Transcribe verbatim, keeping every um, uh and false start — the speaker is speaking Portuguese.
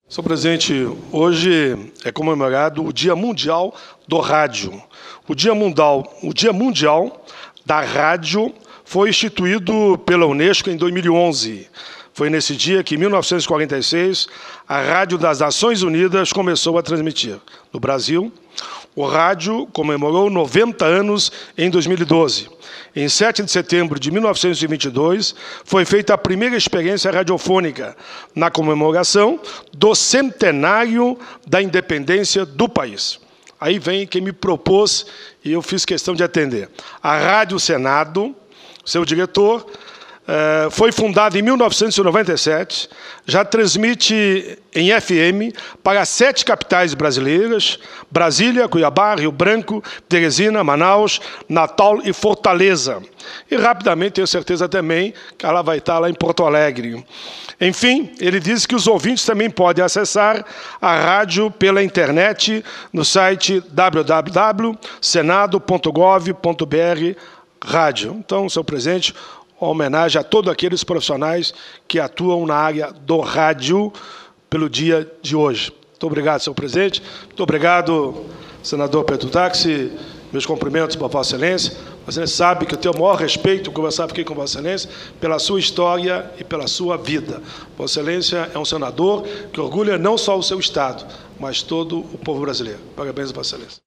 Senhor presidente, hoje é comemorado o Dia Mundial do Rádio. O Dia Mundial, o Dia Mundial da Rádio foi instituído pela Unesco em dois mil e onze. Foi nesse dia que, em mil novecentos e quarenta e seis, a Rádio das Nações Unidas começou a transmitir. No Brasil, o rádio comemorou noventa anos em dois mil e doze. Em sete de setembro de mil novecentos e vinte e dois, foi feita a primeira experiência radiofônica na comemoração do centenário da independência do país. Aí vem quem me propôs e eu fiz questão de atender. A Rádio Senado, seu diretor, foi fundada em mil novecentos e noventa e sete, já transmite em F M para sete capitais brasileiras: Brasília, Cuiabá, Rio Branco, Teresina, Manaus, Natal e Fortaleza. E rapidamente tenho certeza também que ela vai estar lá em Porto Alegre. Enfim, ele diz que os ouvintes também podem acessar a rádio pela internet no site w w w ponto senado ponto gov ponto br rádio. Então, senhor presidente, uma homenagem a todos aqueles profissionais que atuam na área do rádio pelo dia de hoje. Muito obrigado, senhor presidente. Muito obrigado, senador Pedro Táxi. Meus cumprimentos para Vossa Excelência. Você sabe que eu tenho o maior respeito, conversar aqui com Vossa Excelência, pela sua história e pela sua vida. Vossa Excelência é um senador que orgulha não só o seu Estado, mas todo o povo brasileiro. Parabéns, Vossa Excelência.